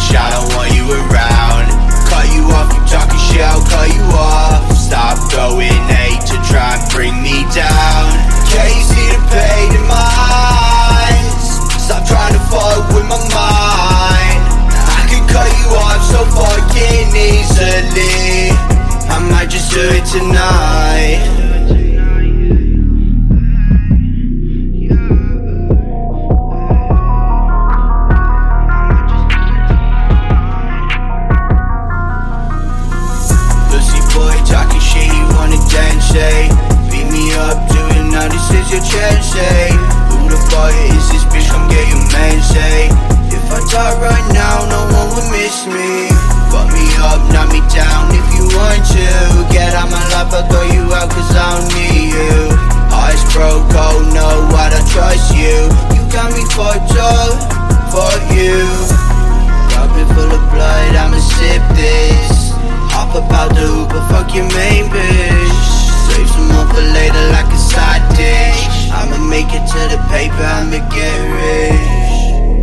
bitch, I don't want you around. Cut you off, you talking shit, I'll cut you off. Stop going hate to try and bring me down. Can't you see the pain in my eyes? Stop trying to fuck with my mind. I can cut you off so fucking easily. I might just do it tonight. Talking shit, you wanna dance, say. Beat me up, do it now, this is your chance, say. Who the fuck is this bitch, come get your man, say. If I die right now, no one will miss me. Fuck me up, knock me down if you want to. Get out my life, I'll throw you out cause I don't need you. Eyes broke, oh no, I don't trust you. You got me fucked up, fuck you. Cup it full of blood, I'ma sip this. Hop about the Uber, fuck your main bitch. Save some more for later like a side dish. I'ma make it to the paper, I'ma get rich.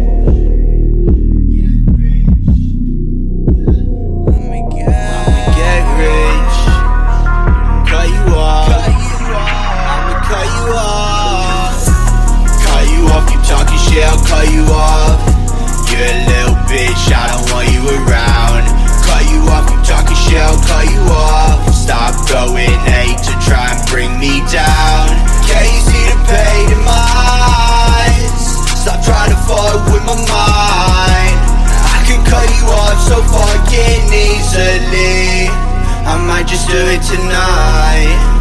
I'ma get rich. Cut you off, I'ma cut you off. Cut you off, you talking shit, I'll cut you off. You're a little bitch, I don't want you around. Cut you off, you talking shit, I'll cut you off. Stop going hate to try and bring me down. Can't you see the pain in my eyes? Stop trying to fuck with my mind. I can cut you off so fucking easily. I might just do it tonight.